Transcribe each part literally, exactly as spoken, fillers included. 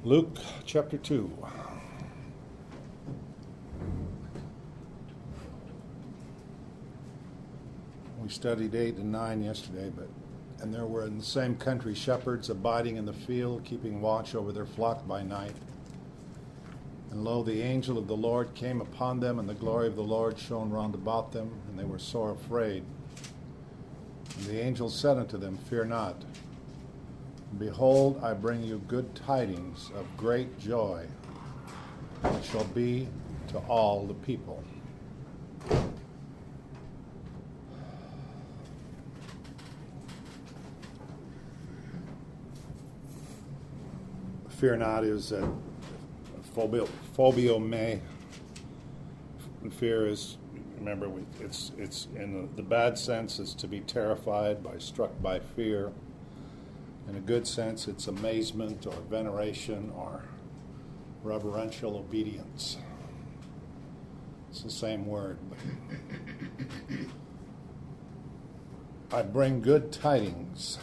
Luke chapter two. We studied eight and nine yesterday, but and there were in the same country shepherds abiding in the field, keeping watch over their flock by night. And lo, the angel of the Lord came upon them, and the glory of the Lord shone round about them, and they were sore afraid. And the angel said unto them, Fear not. Behold, I bring you good tidings of great joy, which shall be to all the people. Fear not is a phobio, phobio me. Fear is, remember, we, it's it's in the, the bad sense is to be terrified by, struck by fear. In a good sense, it's amazement or veneration or reverential obedience. It's the same word. I bring good tidings.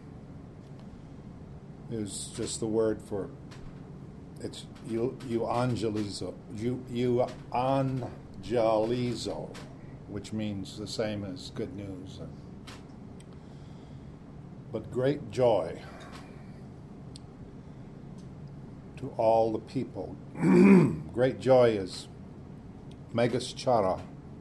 Is just the word for it's you euangelizo you euangelizo, which means the same as good news. But great joy to all the people. Great joy is megas chara,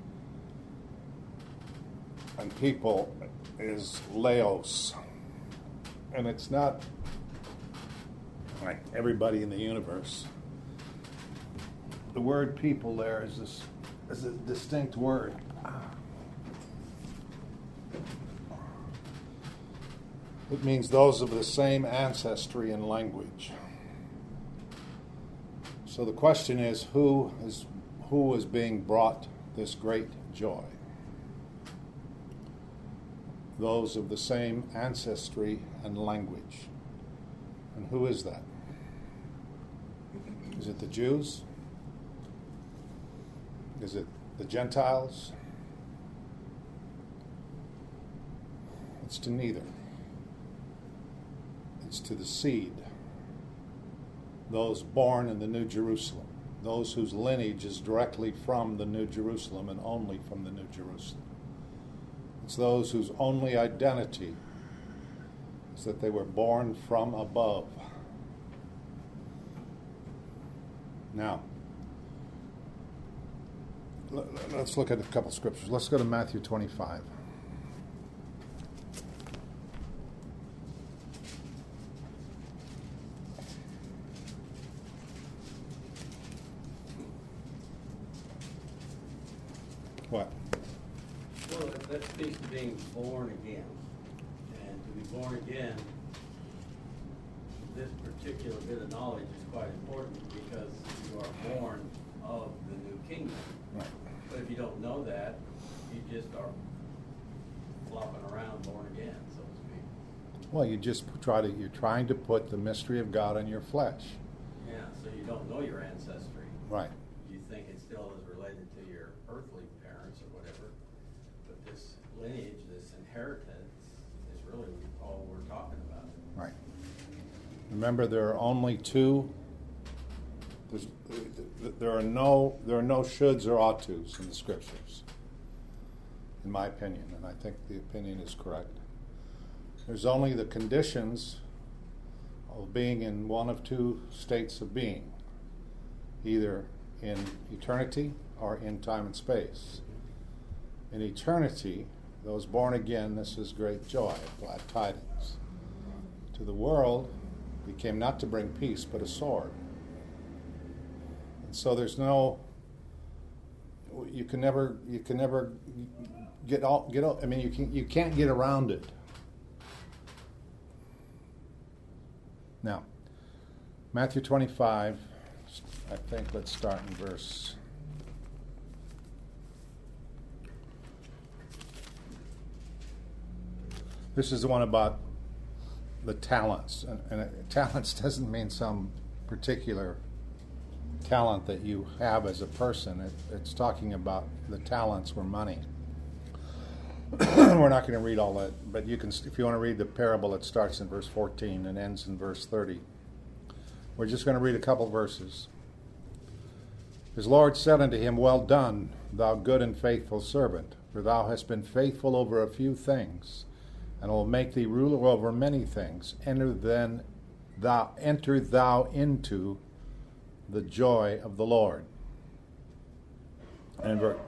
and people is laos, and it's not like everybody in the universe. The word people there is this is a distinct word. It means those of the same ancestry and language. So the question is, who is who is being brought this great joy? Those of the same ancestry and language. And who is that? Is it the Jews? Is it the Gentiles? It's to neither. It's to the seed, those born in the New Jerusalem, those whose lineage is directly from the New Jerusalem and only from the New Jerusalem. It's those whose only identity is that they were born from above. Now, let's look at a couple scriptures. Let's go to Matthew twenty-five. What? Well, that, that speaks to being born again. And to be born again, this particular bit of knowledge is quite important because you are born of the new kingdom. Right. But if you don't know that, you just are flopping around born again, so to speak. Well, you just try to, you're trying to put the mystery of God in your flesh. Yeah, so you don't know your ancestry. Right. You think it still is related to your earthly parents or whatever. But this lineage, this inheritance, is really all we're talking about. Right. Remember, there are only two. There's, there are no there are no shoulds or ought tos in the scriptures, in my opinion, and I think the opinion is correct. There's only the conditions of being in one of two states of being, either in eternity or in time and space. In eternity, those born again, this is great joy, glad tidings. To the world, he came not to bring peace, but a sword. And so there's no, you can never, you can never get all, get all, I mean, you can, you can't get around it. Now, Matthew twenty-five, I think let's start in verse. This is the one about the talents, and, and it, talents doesn't mean some particular talent that you have as a person. It, it's talking about the talents were money. We're not going to read all that, but you can, if you want to read the parable, it starts in verse fourteen and ends in verse thirty. We're just going to read a couple verses. His Lord said unto him, Well done, thou good and faithful servant, for thou hast been faithful over a few things, and will make thee ruler over many things. Enter then thou enter thou into the joy of the Lord. And ver-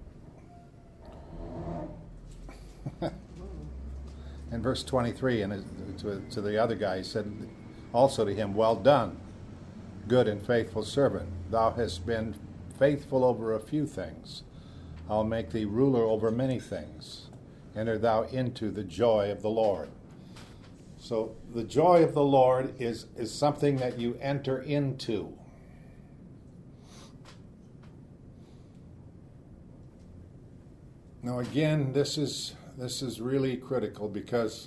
in verse twenty-three, and to, to the other guy, he said also to him, Well done, good and faithful servant. Thou hast been faithful over a few things. I'll make thee ruler over many things. Enter thou into the joy of the Lord. So the joy of the Lord is, is something that you enter into. Now again, this is this is really critical, because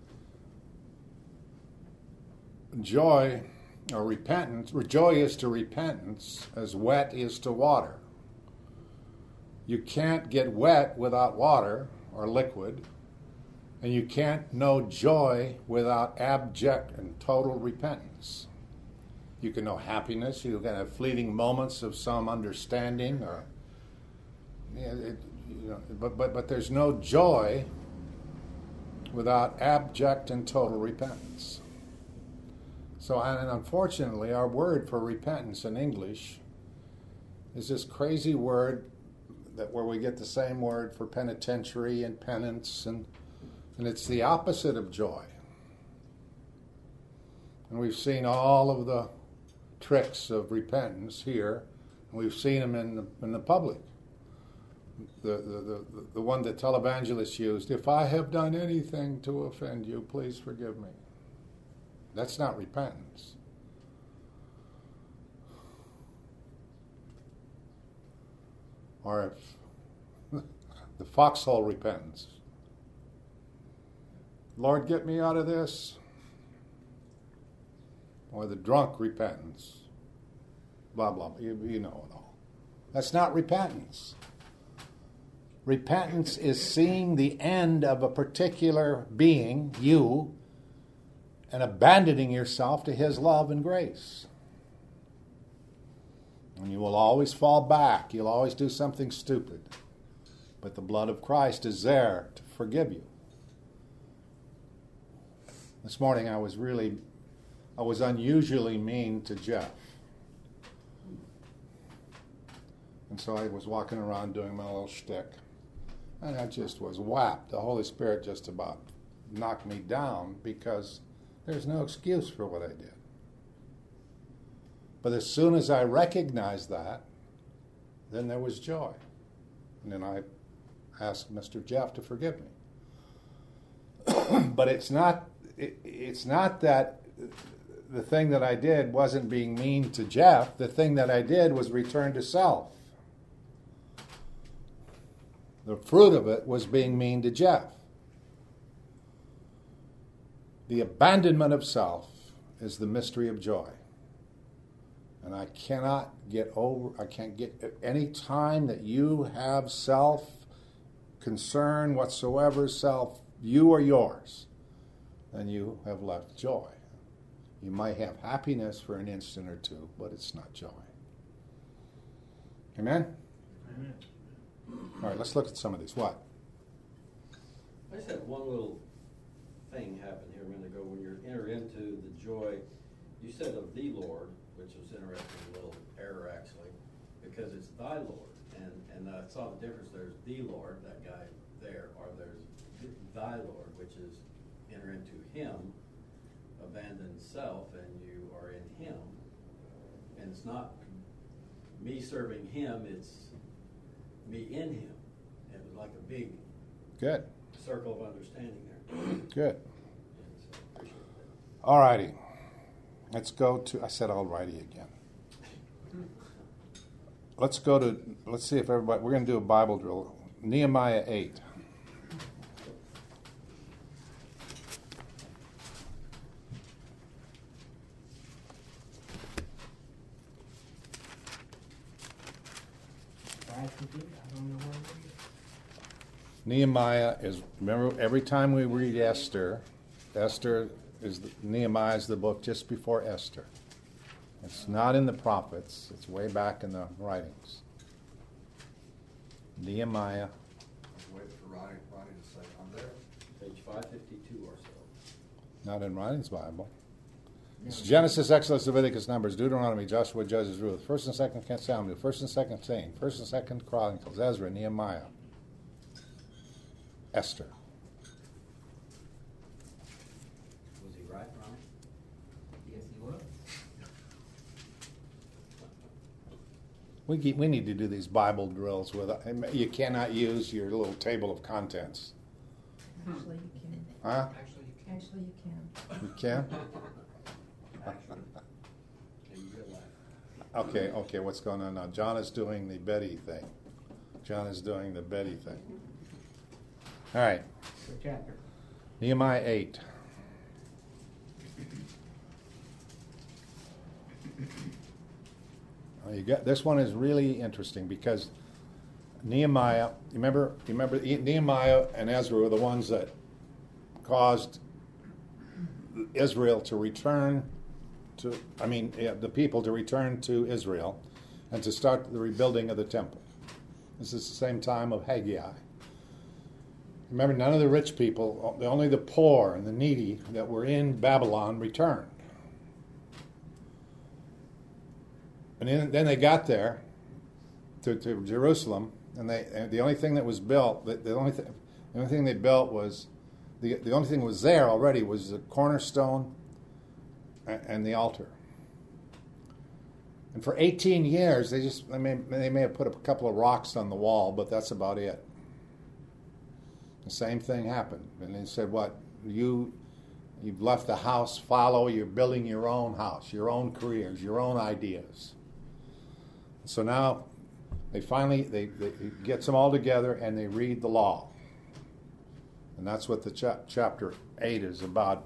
joy or repentance, or joy is to repentance as wet is to water. You can't get wet without water or liquid, and you can't know joy without abject and total repentance. You can know happiness, you can have fleeting moments of some understanding, or yeah, it, you know, but but but there's no joy without abject and total repentance. So, and unfortunately, our word for repentance in English is this crazy word that where we get the same word for penitentiary and penance, and and it's the opposite of joy. And we've seen all of the tricks of repentance here, and we've seen them in the, in the public. The, the, the, the one that televangelists used, if I have done anything to offend you, please forgive me. That's not repentance. Or if the foxhole repentance. Lord, get me out of this. Or the drunk repentance. Blah, blah, blah. You, you know it all. That's not repentance. Repentance is seeing the end of a particular being, you, and abandoning yourself to his love and grace. And you will always fall back. You'll always do something stupid. But the blood of Christ is there to forgive you. This morning I was really, I was unusually mean to Jeff. And so I was walking around doing my little shtick. And I just was whapped. The Holy Spirit just about knocked me down, because there's no excuse for what I did. But as soon as I recognized that, then there was joy. And then I asked Mister Jeff to forgive me. But it's not it, it's not that the thing that I did wasn't being mean to Jeff. The thing that I did was return to self. The fruit of it was being mean to Jeff. The abandonment of self is the mystery of joy. And I cannot get over, I can't get, any time that you have self, concern whatsoever, self, you or yours, then you have left joy. You might have happiness for an instant or two, but it's not joy. Amen? Amen. All right, let's look at some of these. What? I just had one little thing happen here a minute ago. When you enter into the joy, you said of the Lord, which was interesting, a little error actually, because it's thy Lord. And and I saw the difference. There's the Lord, that guy there, or there's thy Lord, which is enter into him, abandon self, and you are in him. And it's not me serving him, it's me in him. It was like a big Good. circle of understanding there. Good. And so I appreciate that. All righty. Let's go to, I said all righty again. Let's go to, let's see if everybody, we're going to do a Bible drill. Nehemiah eight. I don't know where it is. Nehemiah is, remember, every time we read Esther, Esther is, the, Nehemiah is the book just before Esther. It's not in the prophets. It's way back in the writings. Nehemiah. Wait for Ronnie, Ronnie to say, I'm there. Page five fifty-two or so. Not in Writings Bible. It's Genesis, Exodus, Leviticus, Numbers, Deuteronomy, Joshua, Judges, Ruth, First and Second Samuel, First and Second Saint, First and Second Chronicles, Ezra, Nehemiah, Esther. Was he right, Ronnie? Yes, he was. We keep, we need to do these Bible drills with. You cannot use your little table of contents. Actually, you can. Huh? Actually, you can. Actually, you can. You can? Actually. Can you get that? Okay, okay, what's going on now? John is doing the Betty thing. John is doing the Betty thing. All right, The chapter. Nehemiah eight. Well, you got, this one is really interesting because Nehemiah, you remember, you remember Nehemiah and Ezra were the ones that caused Israel to return to, I mean, yeah, the people to return to Israel and to start the rebuilding of the temple. This is the same time of Haggai. Remember, none of the rich people, only the poor and the needy that were in Babylon returned. And then, then they got there to, to Jerusalem, and they and the only thing that was built, the, the only thing, the only thing they built was the the only thing that was there already was the cornerstone and, and the altar. And for eighteen years, they just they may they may have put a couple of rocks on the wall, but that's about it. The same thing happened, and they said, "What you you've left the house fallow? You're building your own house, your own careers, your own ideas." So now they finally they, they it gets them all together and they read the law, and that's what the cha- chapter eight is about.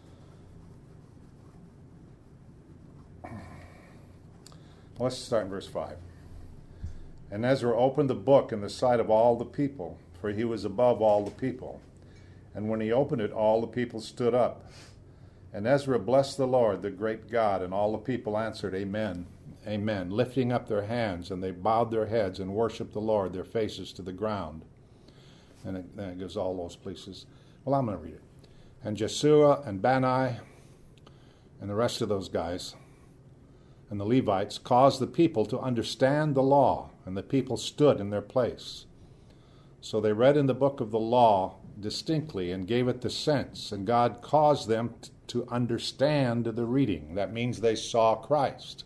Let's start in verse five. And Ezra opened the book in the sight of all the people, for he was above all the people. And when he opened it, all the people stood up. And Ezra blessed the Lord, the great God, and all the people answered, Amen, Amen, lifting up their hands, and they bowed their heads and worshipped the Lord, their faces to the ground. And it, and it gives all those places. Well, I'm going to read it. And Jeshua and Bani and the rest of those guys and the Levites caused the people to understand the law, and the people stood in their place. So they read in the book of the law distinctly and gave it the sense, and God caused them t- to understand the reading. That means they saw Christ.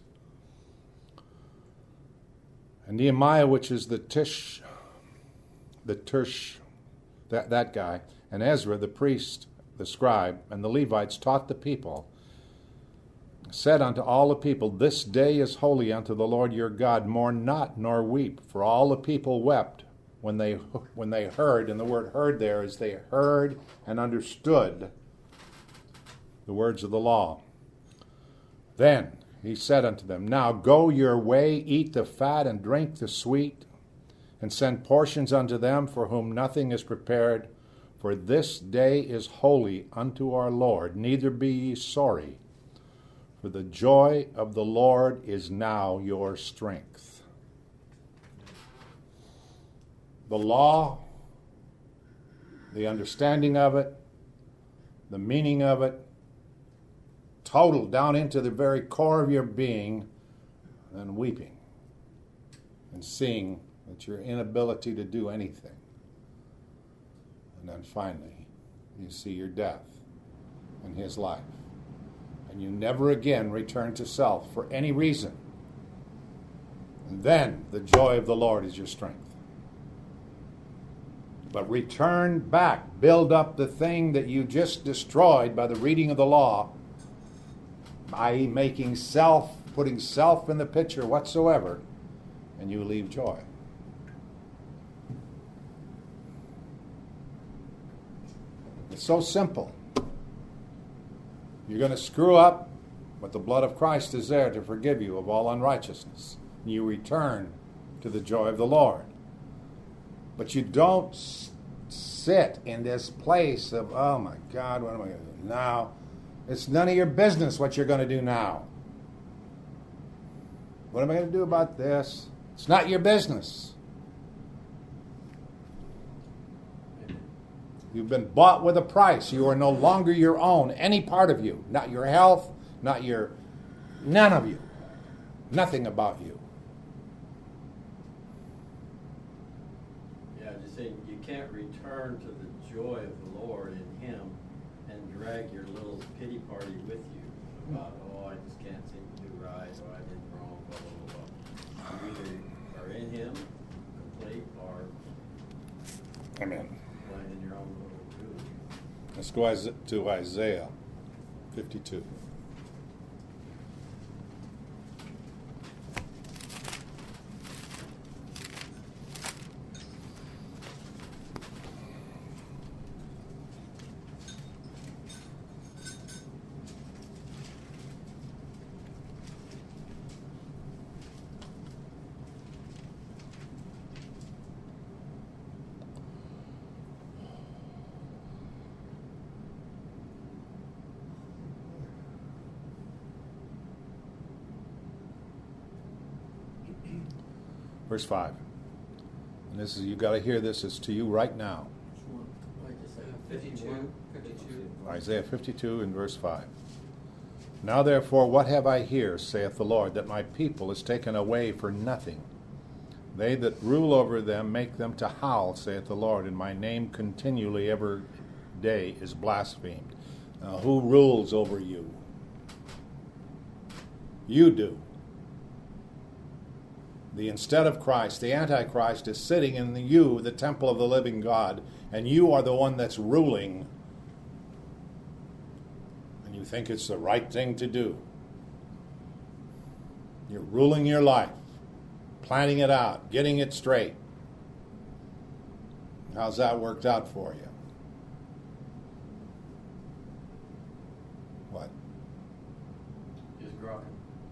And Nehemiah, which is the Tish, the Tush, that, that guy, and Ezra, the priest, the scribe, and the Levites taught the people, said unto all the people, This day is holy unto the Lord your God. Mourn not nor weep. For all the people wept when they when they heard, and the word heard there is they heard and understood the words of the law. Then he said unto them, Now go your way, eat the fat and drink the sweet, and send portions unto them for whom nothing is prepared. For this day is holy unto our Lord. Neither be ye sorry. For the joy of the Lord is now your strength. The law, the understanding of it, the meaning of it, total down into the very core of your being, and weeping and seeing that your inability to do anything. And then finally, you see your death and his life. And you never again return to self for any reason. And then the joy of the Lord is your strength. But return back, build up the thing that you just destroyed by the reading of the law, that is making self, putting self in the picture whatsoever, and you leave joy. It's so simple. You're going to screw up, but the blood of Christ is there to forgive you of all unrighteousness. You return to the joy of the Lord. But you don't s- sit in this place of, oh my God, what am I going to do now? It's none of your business what you're going to do now. What am I going to do about this? It's not your business. You've been bought with a price. You are no longer your own. Any part of you. Not your health, not your... None of you. Nothing about you. Yeah, just saying, you can't return to the joy of the Lord in Him and drag your little pity party with you about, oh, I just can't seem to do right, or I did wrong, blah, blah, blah, blah. You either are in Him, complete, or Amen. playing in your own little groove. Let's go Isa- to Isaiah fifty-two. Verse five. And this is, you got to hear this, it's to you right now. Like you say, fifty-two, fifty-two. Isaiah fifty-two and verse five. Now therefore, what have I here, saith the Lord, that my people is taken away for nothing? They that rule over them make them to howl, saith the Lord, and my name continually every day is blasphemed. Now, who rules over you? You do. The instead of Christ, the Antichrist, is sitting in the you, the temple of the living God, and you are the one that's ruling, and you think it's the right thing to do. You're ruling your life, planning it out, getting it straight. How's that worked out for you? What? Just growing.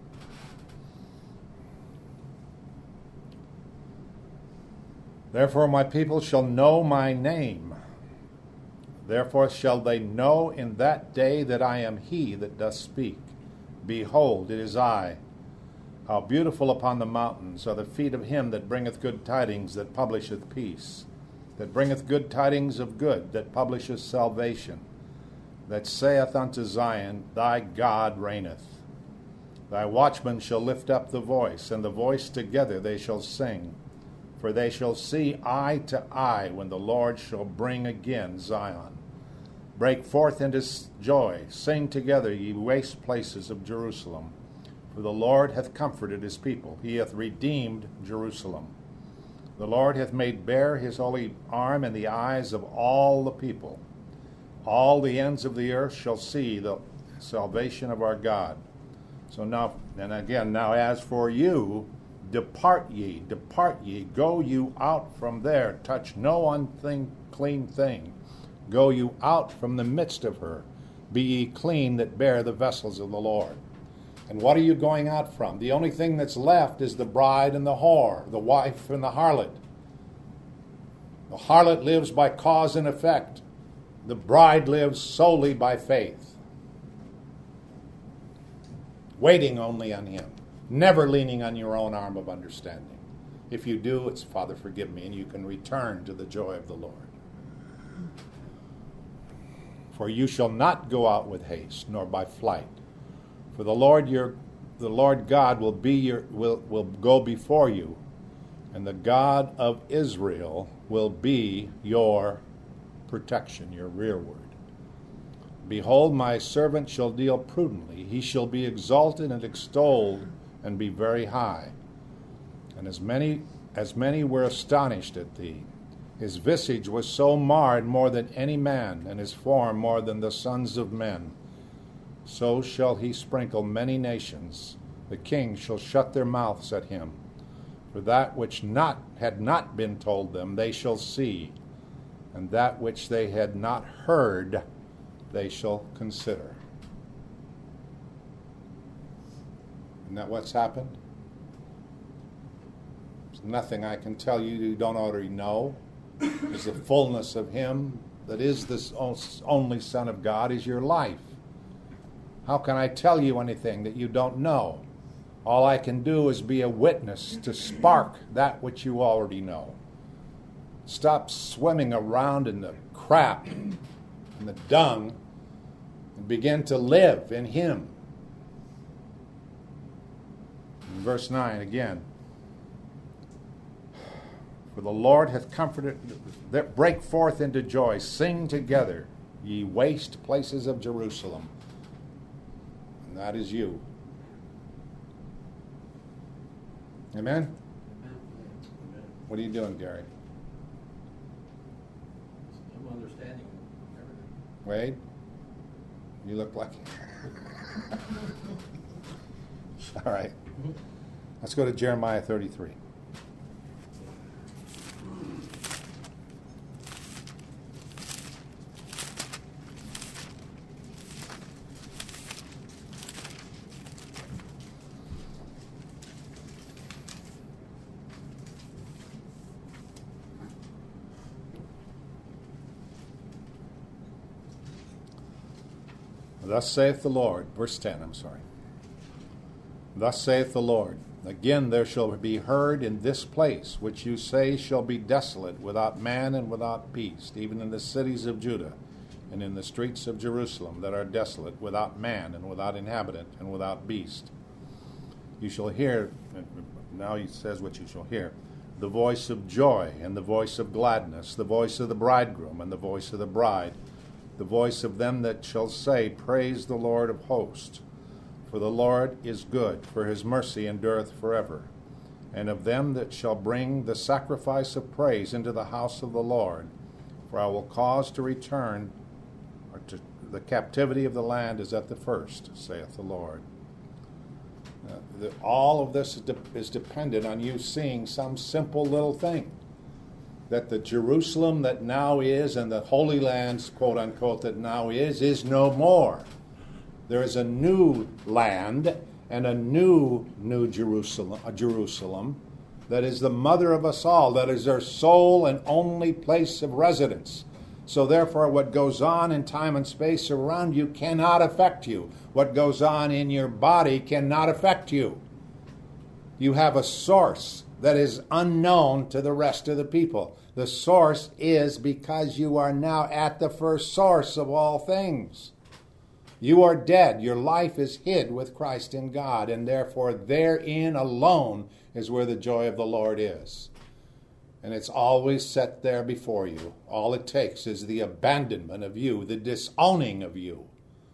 Therefore my people shall know my name. Therefore shall they know in that day that I am he that doth speak. Behold, it is I. How beautiful upon the mountains are the feet of him that bringeth good tidings, that publisheth peace, that bringeth good tidings of good, that publisheth salvation, that saith unto Zion, Thy God reigneth. Thy watchmen shall lift up the voice, and the voice together they shall sing. For they shall see eye to eye when the Lord shall bring again Zion. Break forth into joy, sing together, ye waste places of Jerusalem. For the Lord hath comforted his people, he hath redeemed Jerusalem. The Lord hath made bare his holy arm in the eyes of all the people. All the ends of the earth shall see the salvation of our God. So now, and again, now as for you, depart ye, depart ye, go you out from there, touch no unclean thing. Go you out from the midst of her, be ye clean that bear the vessels of the Lord. And what are you going out from? The only thing that's left is the bride and the whore, the wife and the harlot. The harlot lives by cause and effect. The bride lives solely by faith, waiting only on him, never leaning on your own arm of understanding. If you do, it's Father, forgive me, and you can return to the joy of the Lord. For you shall not go out with haste, nor by flight. For the Lord your the Lord God will be your will, will go before you, and the God of Israel will be your protection, your rearward. Behold, my servant shall deal prudently, he shall be exalted and extolled, and be very high. And as many as many were astonished at thee. His visage was so marred more than any man, and his form more than the sons of men. So shall he sprinkle many nations. The kings shall shut their mouths at him. For that which not had not been told them they shall see, and that which they had not heard they shall consider. Isn't that what's happened? There's nothing I can tell you you don't already know. Is the fullness of him that is this only Son of God is your life. How can I tell you anything that you don't know? All I can do is be a witness to spark that which you already know. Stop swimming around in the crap and the dung and begin to live in Him. In verse nine again. For the Lord hath comforted, that break forth into joy, sing together, ye waste places of Jerusalem. And that is you. Amen? Amen. What are you doing, Gary? I'm understanding everything. Wade? You look like... All right. Let's go to Jeremiah thirty-three. Thus saith the Lord, verse ten, I'm sorry. Thus saith the Lord, again there shall be heard in this place, which you say shall be desolate, without man and without beast, even in the cities of Judah, and in the streets of Jerusalem that are desolate, without man and without inhabitant and without beast. You shall hear, now he says what you shall hear, the voice of joy and the voice of gladness, the voice of the bridegroom and the voice of the bride, the voice of them that shall say, Praise the Lord of hosts. For the Lord is good, for his mercy endureth forever. And of them that shall bring the sacrifice of praise into the house of the Lord, for I will cause to return, or to the captivity of the land is at the first, saith the Lord. Uh, the, all of this is, de- is dependent on you seeing some simple little thing. That the Jerusalem that now is and the Holy Lands, quote unquote, that now is, is no more. There is a new land and a new, new Jerusalem, a Jerusalem that is the mother of us all, that is our sole and only place of residence. So therefore, what goes on in time and space around you cannot affect you. What goes on in your body cannot affect you. You have a source that is unknown to the rest of the people. The source is because you are now at the first source of all things. You are dead. Your life is hid with Christ in God, and therefore therein alone is where the joy of the Lord is. And it's always set there before you. All it takes is the abandonment of you, the disowning of you.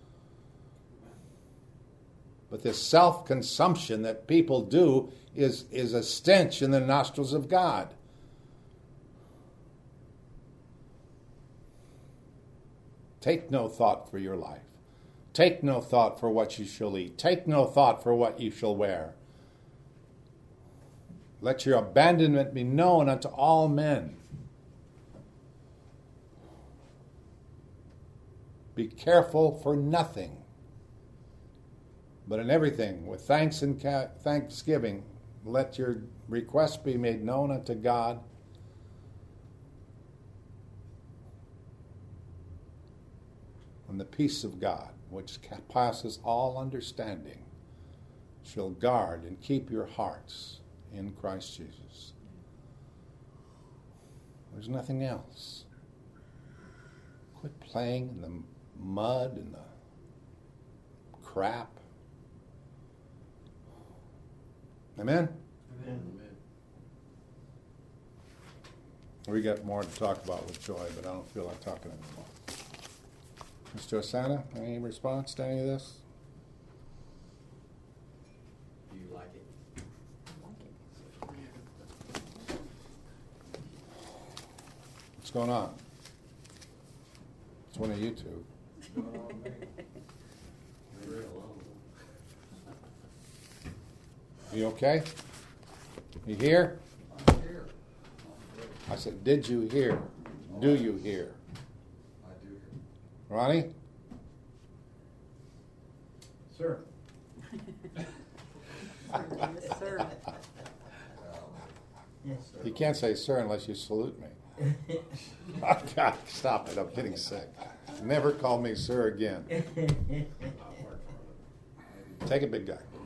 But this self-consumption that people do is, is a stench in the nostrils of God. Take no thought for your life. Take no thought for what you shall eat. Take no thought for what you shall wear. Let your abandonment be known unto all men. Be careful for nothing, but in everything, with thanks and ca- thanksgiving, let your requests be made known unto God. And the peace of God, which passes all understanding, shall guard and keep your hearts in Christ Jesus. There's nothing else. Quit playing in the mud and the crap. Amen? Amen. We got more to talk about with Joy, but I don't feel like talking anymore. Mister Osana, any response to any of this? Do you like it? What's going on? It's one of you two. You're alone. You okay? You hear? I'm here. I said, did you hear? Do you hear? I do hear. Ronnie? Sir. Yes, sir. Yes, sir. You can't say sir unless you salute me. Oh, God, stop it. I'm getting sick. Never call me sir again. Take it, big guy.